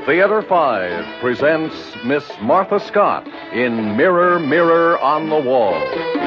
Theater 5 presents Miss Martha Scott in Mirror, Mirror on the Wall.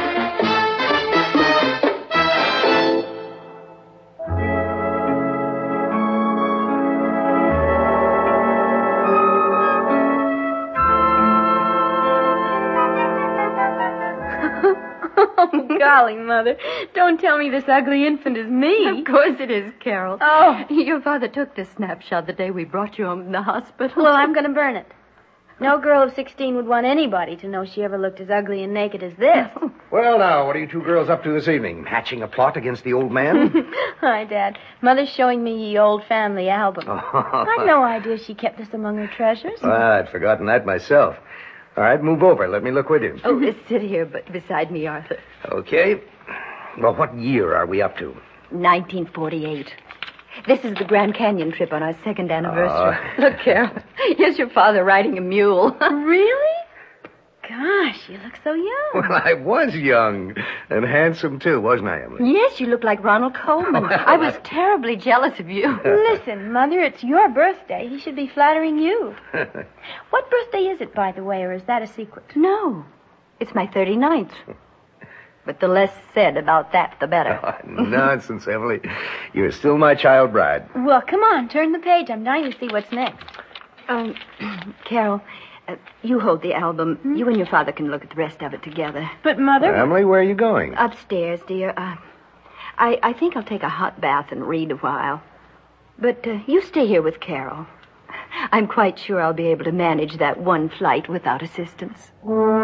Oh, golly, Mother. Don't tell me this ugly infant is me. Of course it is, Carol. Oh. Your father took this snapshot the day we brought you home from the hospital. Well, I'm going to burn it. No girl of 16 would want anybody to know she ever looked as ugly and naked as this. Well, now, what are you two girls up to this evening? Hatching a plot against the old man? Hi, Dad. Mother's showing me the old family album. I'd no idea she kept this among her treasures. Well, I'd forgotten that myself. All right, move over. Let me look with you. Oh, sit here beside me, Arthur. Okay. Well, what year are we up to? 1948. This is the Grand Canyon trip on our second anniversary. Look, Carol, here's your father riding a mule. Really? Gosh, you look so young. Well, I was young and handsome, too, wasn't I, Emily? Yes, you look like Ronald Colman. I was terribly jealous of you. Listen, Mother, it's your birthday. He should be flattering you. What birthday is it, by the way, or is that a secret? No, it's my 39th. But the less said about that, the better. Nonsense, Emily. You're still my child bride. Well, come on, turn the page. I'm dying to see what's next. Carol, you hold the album. You and your father can look at the rest of it together. But, Mother... Emily, where are you going? Upstairs, dear. I think I'll take a hot bath and read a while. But you stay here with Carol. I'm quite sure I'll be able to manage that one flight without assistance.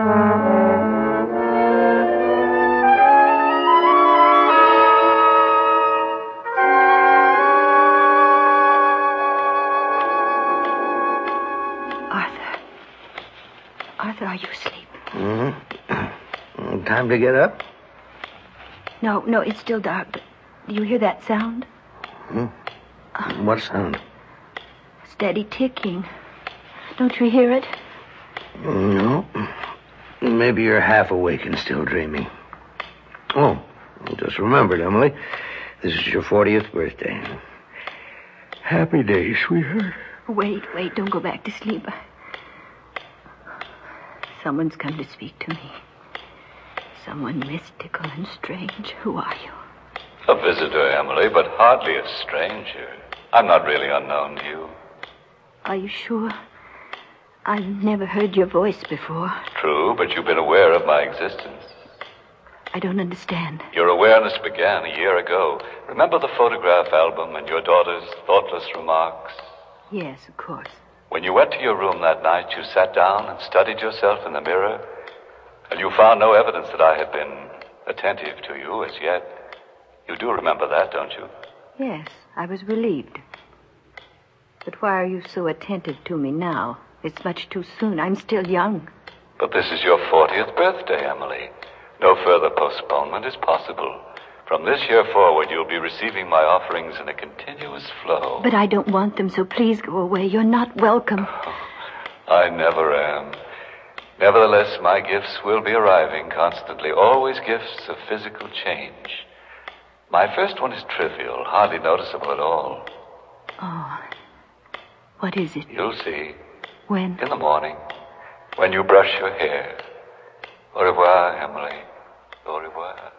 Arthur, are you asleep? Mm-hmm. Time to get up? No, it's still dark, but do you hear that sound? What sound? Steady ticking. Don't you hear it? No. Maybe you're half awake and still dreaming. Oh, I just remembered, Emily. This is your 40th birthday. Happy day, sweetheart. Wait, don't go back to sleep. Someone's come to speak to me. Someone mystical and strange. Who are you? A visitor, Emily, but hardly a stranger. I'm not really unknown to you. Are you sure? I've never heard your voice before. True, but you've been aware of my existence. I don't understand. Your awareness began a year ago. Remember the photograph album and your daughter's thoughtless remarks? Yes, of course. When you went to your room that night, you sat down and studied yourself in the mirror, and you found no evidence that I had been attentive to you as yet. You do remember that, don't you? Yes, I was relieved. But why are you so attentive to me now? It's much too soon. I'm still young. But this is your 40th birthday, Emily. No further postponement is possible. From this year forward, you'll be receiving my offerings in a continuous flow. But I don't want them, so please go away. You're not welcome. I never am. Nevertheless, my gifts will be arriving constantly, always gifts of physical change. My first one is trivial, hardly noticeable at all. Oh, what is it? You'll see. When? In the morning, when you brush your hair. Au revoir, Emily. Au revoir.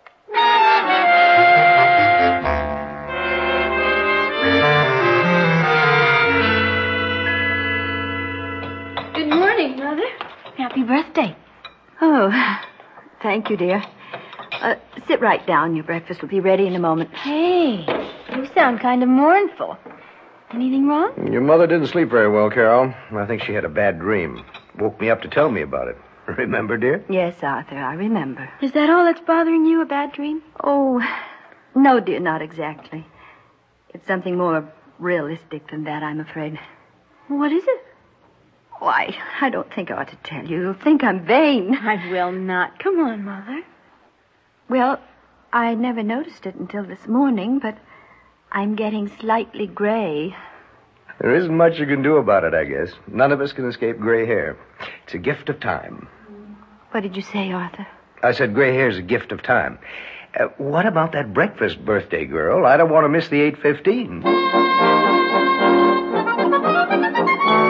Good morning, Mother. Happy birthday. Oh, thank you, dear. Sit right down. Your breakfast will be ready in a moment. Hey, you sound kind of mournful. Anything wrong? Your mother didn't sleep very well, Carol. I think she had a bad dream. Woke me up to tell me about it. Remember, dear? Yes, Arthur, I remember. Is that all that's bothering you, a bad dream? Oh, no, dear, not exactly. It's something more realistic than that, I'm afraid. What is it? Why, I don't think I ought to tell you. You'll think I'm vain. I will not. Come on, Mother. Well, I never noticed it until this morning, but I'm getting slightly gray. There isn't much you can do about it, I guess. None of us can escape gray hair. It's a gift of time. What did you say, Arthur? I said gray hair's a gift of time. What about that breakfast, birthday girl? I don't want to miss the 8:15.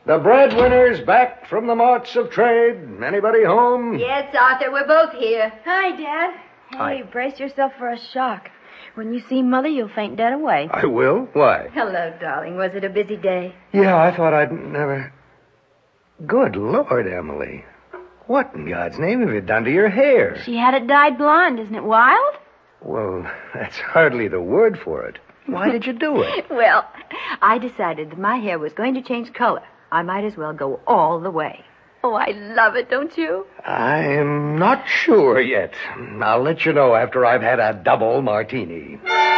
The breadwinner's back from the marts of trade. Anybody home? Yes, Arthur, we're both here. Hi, Dad. Hey, Hi. brace yourself for a shock. When you see Mother, you'll faint dead away. I will. Why? Hello, darling. Was it a busy day? Yeah, I thought I'd never... Good Lord, Emily. What in God's name have you done to your hair? She had it dyed blonde. Isn't it wild? Well, that's hardly the word for it. Why did you do it? Well, I decided that my hair was going to change color. I might as well go all the way. Oh, I love it, don't you? I'm not sure yet. I'll let you know after I've had a double martini.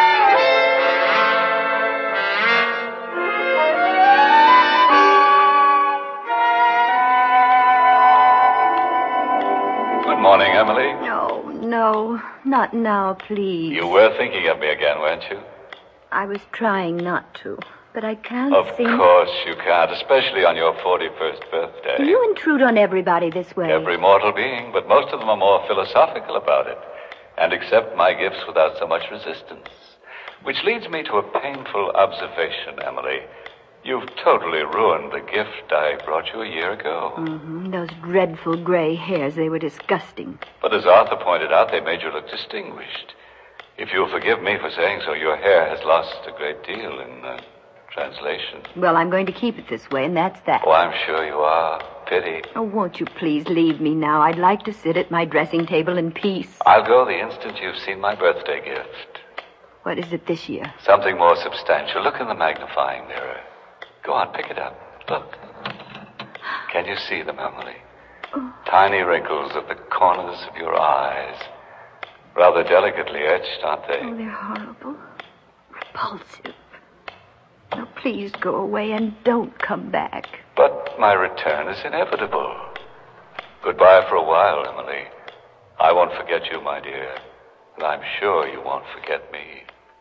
Good morning, Emily. No, not now, please. You were thinking of me again, weren't you? I was trying not to, but I can't Of seem... course you can't, especially on your 41st birthday. You intrude on everybody this way. Every mortal being, but most of them are more philosophical about it and accept my gifts without so much resistance. Which leads me to a painful observation, Emily. You've totally ruined the gift I brought you a year ago. Mm-hmm. Those dreadful gray hairs, they were disgusting. But as Arthur pointed out, they made you look distinguished. If you'll forgive me for saying so, your hair has lost a great deal in translation. Well, I'm going to keep it this way, and that's that. Oh, I'm sure you are. Pity. Oh, won't you please leave me now? I'd like to sit at my dressing table in peace. I'll go the instant you've seen my birthday gift. What is it this year? Something more substantial. Look in the magnifying mirror. Go on, pick it up. Look. Can you see them, Emily? Tiny wrinkles at the corners of your eyes. Rather delicately etched, aren't they? Oh, they're horrible. Repulsive. Now, please go away and don't come back. But my return is inevitable. Goodbye for a while, Emily. I won't forget you, my dear. And I'm sure you won't forget me.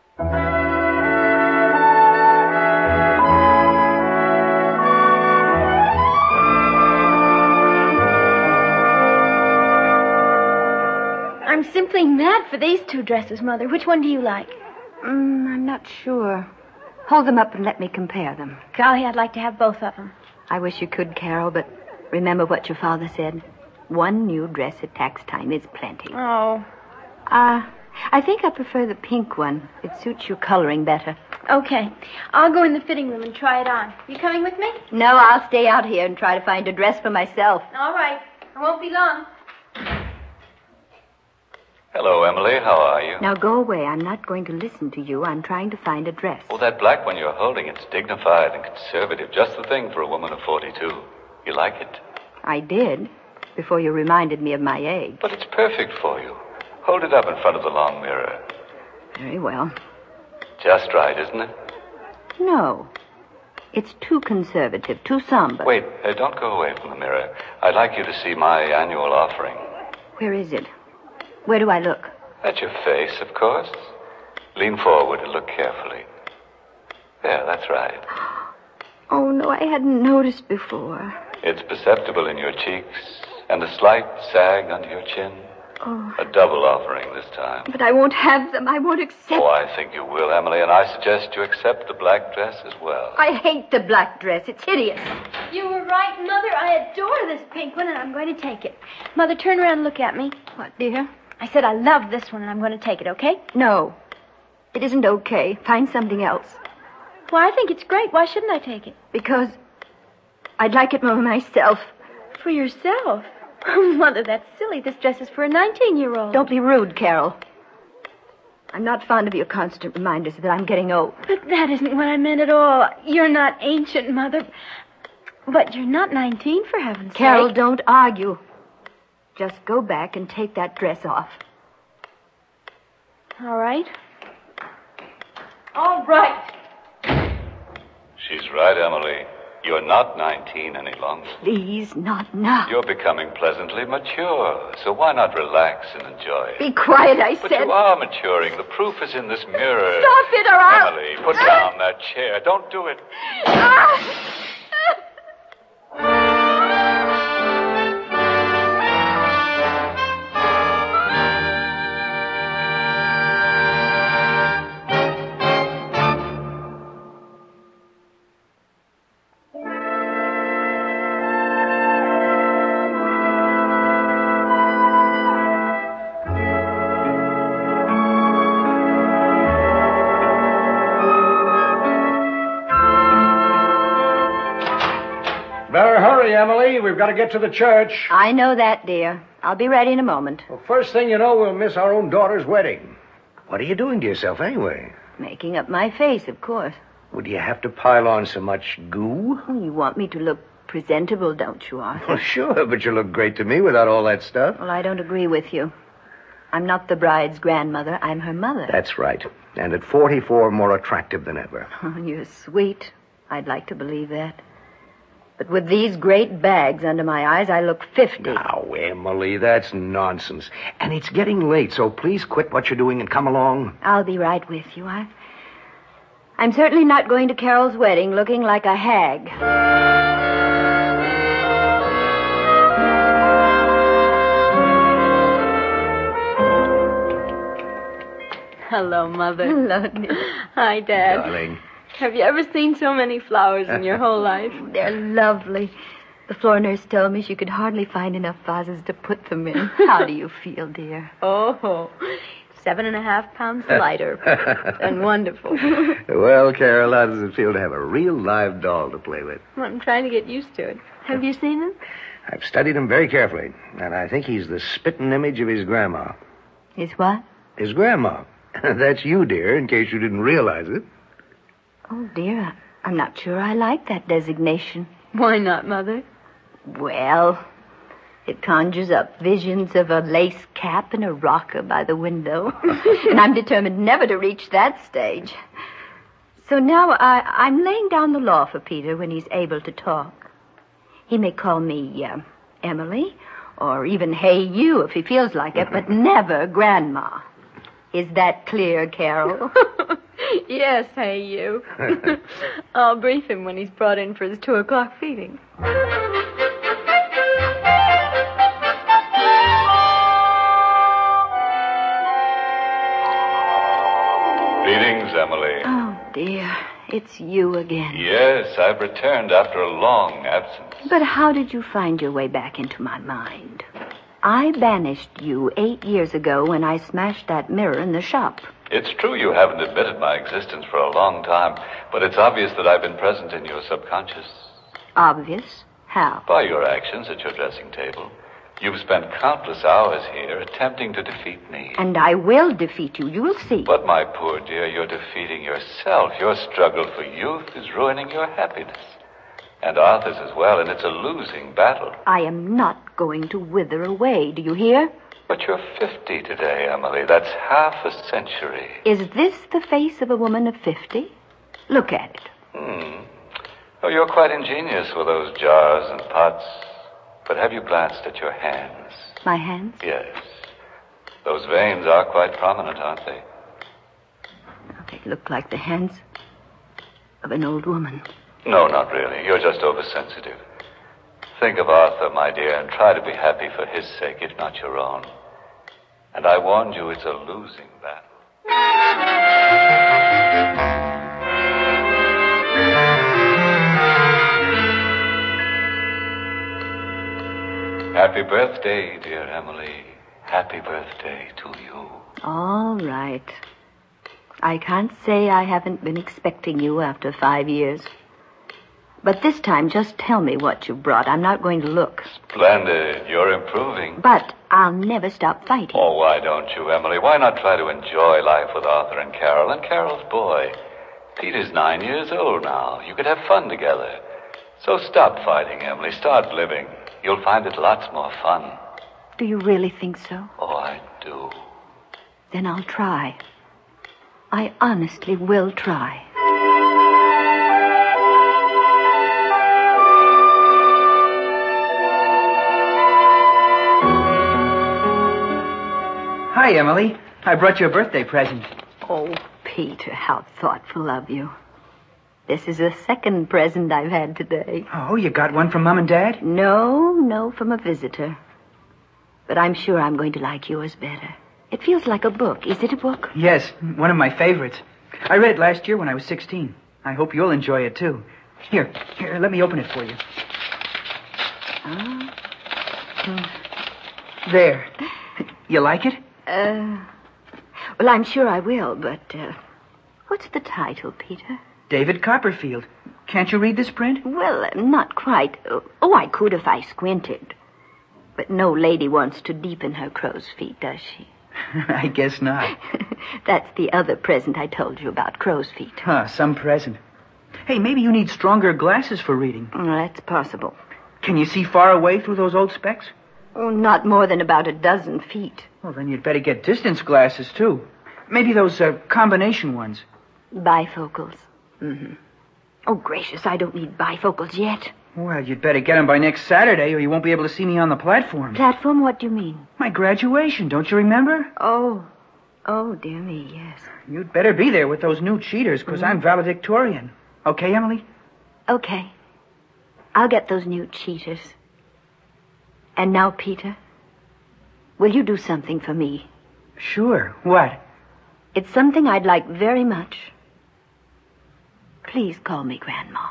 I'm simply mad for these two dresses, Mother. Which one do you like? I'm not sure. Hold them up and let me compare them. Golly, I'd like to have both of them. I wish you could, Carol, but remember what your father said. One new dress at tax time is plenty. Oh. I think I prefer the pink one. It suits your coloring better. Okay. I'll go in the fitting room and try it on. You coming with me? No, I'll stay out here and try to find a dress for myself. All right. I won't be long. Hello, Emily. How are you? Now go away. I'm not going to listen to you. I'm trying to find a dress. Oh, that black one you're holding, it's dignified and conservative. Just the thing for a woman of 42. You like it? I did, before you reminded me of my egg. But it's perfect for you. Hold it up in front of the long mirror. Very well. Just right, isn't it? No. It's too conservative, too somber. Wait, don't go away from the mirror. I'd like you to see my annual offering. Where is it? Where do I look? At your face, of course. Lean forward and look carefully. There, that's right. Oh, no, I hadn't noticed before. It's perceptible in your cheeks and a slight sag under your chin. Oh. A double offering this time. But I won't have them. I won't accept Oh, I think you will, Emily, and I suggest you accept the black dress as well. I hate the black dress. It's hideous. You were right, Mother. I adore this pink one, and I'm going to take it. Mother, turn around and look at me. What, dear? I said I love this one, and I'm going to take it, okay? No. It isn't okay. Find something else. Well, I think it's great. Why shouldn't I take it? Because I'd like it more myself. For yourself? Oh, Mother, that's silly. This dress is for a 19-year-old. Don't be rude, Carol. I'm not fond of your constant reminders that I'm getting old. But that isn't what I meant at all. You're not ancient, Mother. But you're not 19, for heaven's sake. Carol, don't argue. Just go back and take that dress off. All right. All right. She's right, Emily. You're not 19 any longer. Please, not now. You're becoming pleasantly mature, so why not relax and enjoy it? Be quiet, I But said. you are maturing. The proof is in this mirror. Stop it, or I'll... Emily, put down that chair. Don't do it. Emily. We've got to get to the church. I know that, dear. I'll be ready in a moment. Well, first thing you know, we'll miss our own daughter's wedding. What are you doing to yourself anyway? Making up my face, of course. Would you have to pile on so much goo? You want me to look presentable, don't you, Arthur? Well, sure, but you look great to me without all that stuff. Well, I don't agree with you. I'm not the bride's grandmother. I'm her mother. That's right. And at 44, more attractive than ever. Oh, you're sweet. I'd like to believe that. But with these great bags under my eyes, I look 50. Now, Emily, that's nonsense. And it's getting late, so please quit what you're doing and come along. I'll be right with you. I'm certainly not going to Carol's wedding looking like a hag. Hello, Mother. Hello, dear. Hi, Dad. Darling. Have you ever seen so many flowers in your whole life? They're lovely. The floor nurse told me she could hardly find enough vases to put them in. How do you feel, dear? Oh, 7.5 pounds lighter. And wonderful. Well, Carol, how does it feel to have a real live doll to play with? Well, I'm trying to get used to it. Have you seen him? I've studied him very carefully, and I think he's the spitting image of his grandma. His what? His grandma. That's you, dear, in case you didn't realize it. Oh, dear. I'm not sure I like that designation. Why not, Mother? Well, it conjures up visions of a lace cap and a rocker by the window. And I'm determined never to reach that stage. So now I'm laying down the law for Peter when he's able to talk. He may call me Emily, or even Hey You if he feels like it, but never Grandma. Is that clear, Carol? Yes, hey, you. I'll brief him when he's brought in for his 2 o'clock feeding. Greetings, Emily. Oh, dear. It's you again. Yes, I've returned after a long absence. But how did you find your way back into my mind? I banished you 8 years ago when I smashed that mirror in the shop. It's true you haven't admitted my existence for a long time, but it's obvious that I've been present in your subconscious. Obvious? How? By your actions at your dressing table. You've spent countless hours here attempting to defeat me. And I will defeat you. You'll see. But, my poor dear, you're defeating yourself. Your struggle for youth is ruining your happiness. And Arthur's as well, and it's a losing battle. I am not going to wither away. Do you hear? But you're 50 today, Emily. That's half a century. Is this the face of a woman of 50? Look at it. Oh, you're quite ingenious with those jars and pots. But have you glanced at your hands? My hands? Yes. Those veins are quite prominent, aren't they? They look like the hands of an old woman. No, not really. You're just oversensitive. Think of Arthur, my dear, and try to be happy for his sake, if not your own. And I warned you, it's a losing battle. Happy birthday, dear Emily. Happy birthday to you. All right. I can't say I haven't been expecting you after 5 years. But this time, just tell me what you brought. I'm not going to look. Splendid. You're improving. But I'll never stop fighting. Oh, why don't you, Emily? Why not try to enjoy life with Arthur and Carol's boy? Peter's 9 years old now. You could have fun together. So stop fighting, Emily. Start living. You'll find it lots more fun. Do you really think so? Oh, I do. Then I'll try. I honestly will try. Hi, Emily. I brought you a birthday present. Oh, Peter, how thoughtful of you. This is the second present I've had today. Oh, you got one from Mom and Dad? No, from a visitor. But I'm sure I'm going to like yours better. It feels like a book. Is it a book? Yes, one of my favorites. I read it last year when I was 16. I hope you'll enjoy it, too. Here, let me open it for you. There. You like it? Well, I'm sure I will, but what's the title, Peter? David Copperfield. Can't you read this print? Well, not quite. Oh, I could if I squinted. But no lady wants to deepen her crow's feet, does she? I guess not. That's the other present I told you about, crow's feet. Huh, some present. Hey, maybe you need stronger glasses for reading. That's possible. Can you see far away through those old specs? Oh, not more than about a dozen feet. Well, then you'd better get distance glasses, too. Maybe those combination ones. Bifocals. Mm-hmm. Oh, gracious, I don't need bifocals yet. Well, you'd better get them by next Saturday, or you won't be able to see me on the platform. Platform? What do you mean? My graduation, don't you remember? Oh, dear me, yes. You'd better be there with those new cheaters, because I'm valedictorian. Okay, Emily? Okay. I'll get those new cheaters. And now, Peter, will you do something for me? Sure. What? It's something I'd like very much. Please call me Grandma.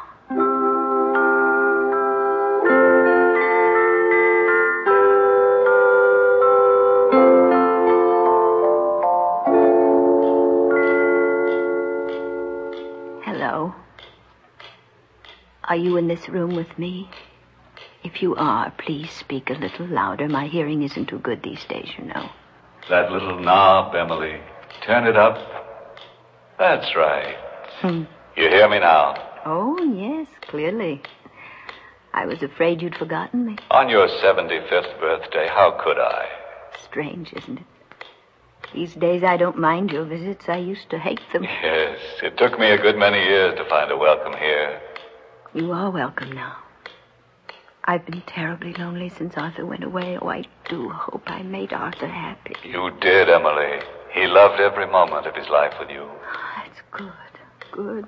Hello. Are you in this room with me? If you are, please speak a little louder. My hearing isn't too good these days, you know. That little knob, Emily. Turn it up. That's right. You hear me now? Oh, yes, clearly. I was afraid you'd forgotten me. On your 75th birthday, how could I? Strange, isn't it? These days I don't mind your visits. I used to hate them. Yes, it took me a good many years to find a welcome here. You are welcome now. I've been terribly lonely since Arthur went away. Oh, I do hope I made Arthur happy. You did, Emily. He loved every moment of his life with you. That's good.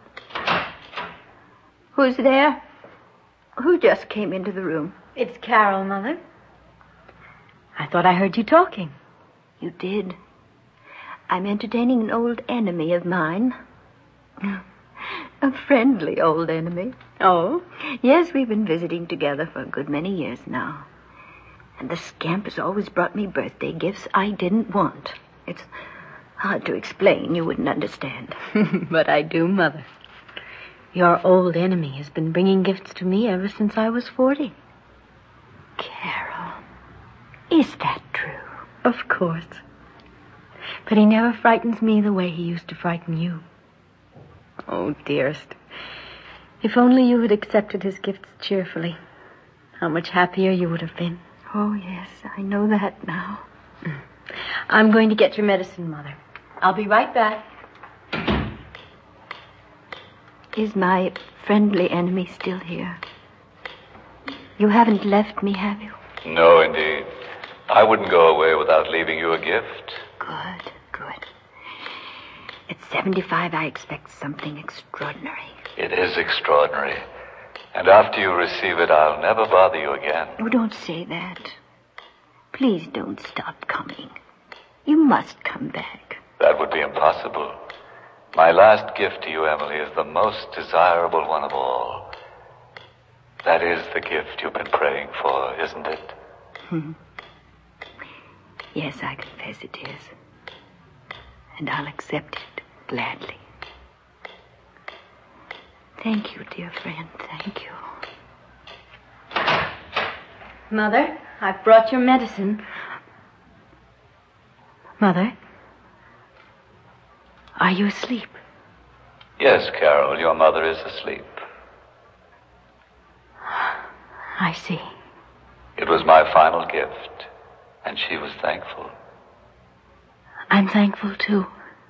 Who's there? Who just came into the room? It's Carol, Mother. I thought I heard you talking. You did. I'm entertaining an old enemy of mine. A friendly old enemy. Oh? Yes, we've been visiting together for a good many years now. And the scamp has always brought me birthday gifts I didn't want. It's hard to explain. You wouldn't understand. But I do, Mother. Your old enemy has been bringing gifts to me ever since I was 40. Carol, is that true? Of course. But he never frightens me the way he used to frighten you. Oh, dearest, if only you had accepted his gifts cheerfully, how much happier you would have been. Oh, yes, I know that now. I'm going to get your medicine, Mother. I'll be right back. Is my friendly enemy still here? You haven't left me, have you? No, indeed. I wouldn't go away without leaving you a gift. Good. At 75, I expect something extraordinary. It is extraordinary. And after you receive it, I'll never bother you again. Oh, don't say that. Please don't stop coming. You must come back. That would be impossible. My last gift to you, Emily, is the most desirable one of all. That is the gift you've been praying for, isn't it? Yes, I confess it is. And I'll accept it gladly. Thank you, dear friend. Thank you. Mother, I've brought your medicine. Mother, are you asleep? Yes, Carol, your mother is asleep. I see. It was my final gift, and she was thankful. I'm thankful, too,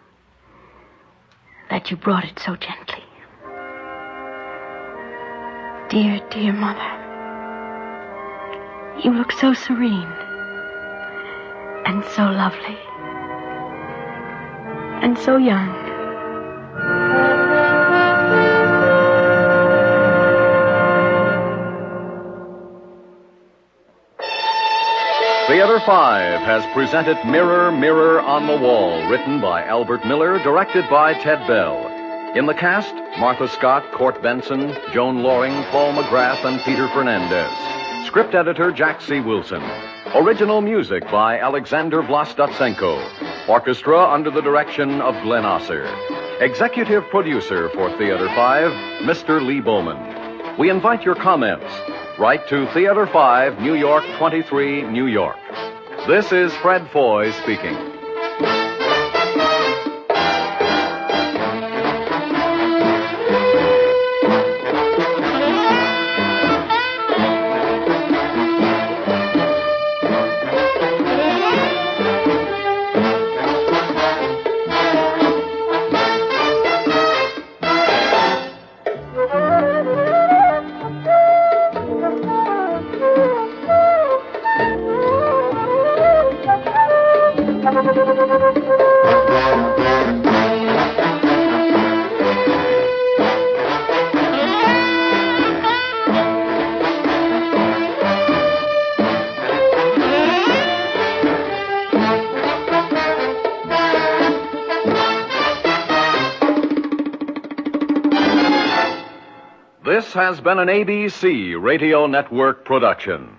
that you brought it so gently. Dear, dear Mother, you look so serene and so lovely and so young. Theater 5 has presented Mirror, Mirror on the Wall, written by Albert Miller, directed by Ted Bell. In the cast, Martha Scott, Court Benson, Joan Loring, Paul McGrath, and Peter Fernandez. Script editor Jack C. Wilson. Original music by Alexander Vlastotsenko. Orchestra under the direction of Glenn Osser. Executive producer for Theater 5, Mr. Lee Bowman. We invite your comments. Write to Theater 5, New York 23, New York. This is Fred Foy speaking. This has been an ABC Radio Network production.